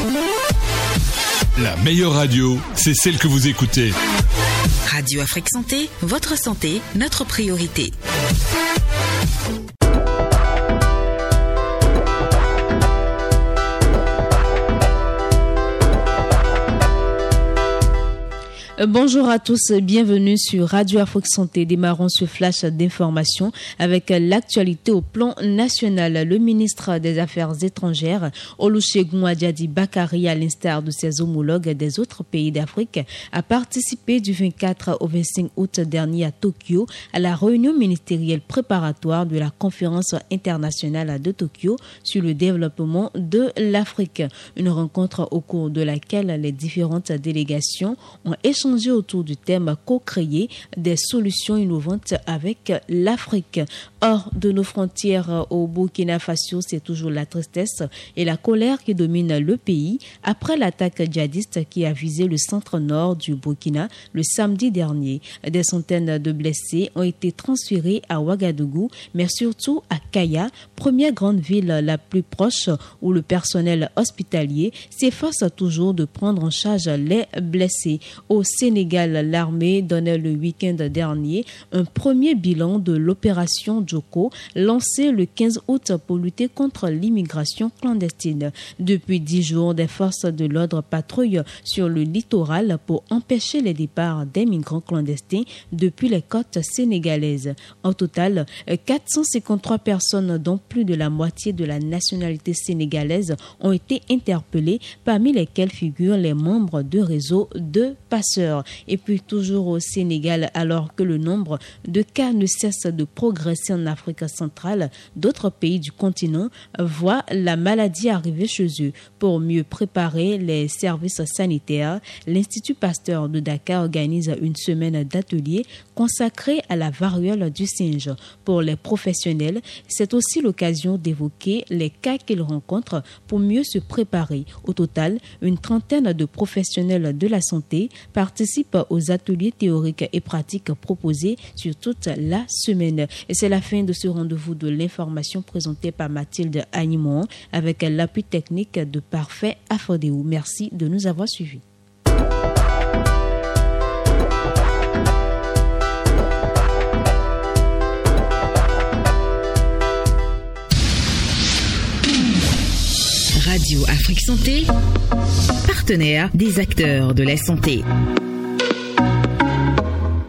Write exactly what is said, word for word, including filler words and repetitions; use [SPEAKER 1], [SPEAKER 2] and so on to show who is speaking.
[SPEAKER 1] La meilleure radio, c'est celle que vous écoutez.
[SPEAKER 2] Radio Afrique Santé, votre santé, notre priorité.
[SPEAKER 3] Bonjour à tous, bienvenue sur Radio Afrique Santé. Démarrons ce flash d'information avec l'actualité au plan national. Le ministre des Affaires étrangères, Olusegun Adjadi Bakari, à l'instar de ses homologues des autres pays d'Afrique, a participé du vingt-quatre au vingt-cinq août dernier à Tokyo à la réunion ministérielle préparatoire de la conférence internationale de Tokyo sur le développement de l'Afrique. Une rencontre au cours de laquelle les différentes délégations ont échangé autour du thème co-créer des solutions innovantes avec l'Afrique. Hors de nos frontières au Burkina Faso, c'est toujours la tristesse et la colère qui dominent le pays après l'attaque djihadiste qui a visé le centre-nord du Burkina le samedi dernier. Des centaines de blessés ont été transférés à Ouagadougou, mais surtout à Kaya, première grande ville la plus proche où le personnel hospitalier s'efforce toujours de prendre en charge les blessés. Au Sénégal, l'armée donnait le week-end dernier un premier bilan de l'opération Djoko, lancée le quinze août pour lutter contre l'immigration clandestine. Depuis dix jours, des forces de l'ordre patrouillent sur le littoral pour empêcher les départs des migrants clandestins depuis les côtes sénégalaises. En total, quatre cent cinquante-trois personnes, dont plus de la moitié de la nationalité sénégalaise, ont été interpellées, parmi lesquelles figurent les membres de réseaux de passeurs. Et puis toujours au Sénégal, alors que le nombre de cas ne cesse de progresser en Afrique centrale, d'autres pays du continent voient la maladie arriver chez eux. Pour mieux préparer les services sanitaires, l'Institut Pasteur de Dakar organise une semaine d'ateliers consacrée à la variole du singe. Pour les professionnels, c'est aussi l'occasion d'évoquer les cas qu'ils rencontrent pour mieux se préparer. Au total, une trentaine de professionnels de la santé participent aux ateliers théoriques et pratiques proposés sur toute la semaine. Et c'est la fin de ce rendez-vous de l'information présenté par Mathilde Animon avec l'appui technique de Parfait Afodéou. Merci de nous avoir suivis.
[SPEAKER 2] Radio Afrique Santé, partenaire des acteurs de la santé.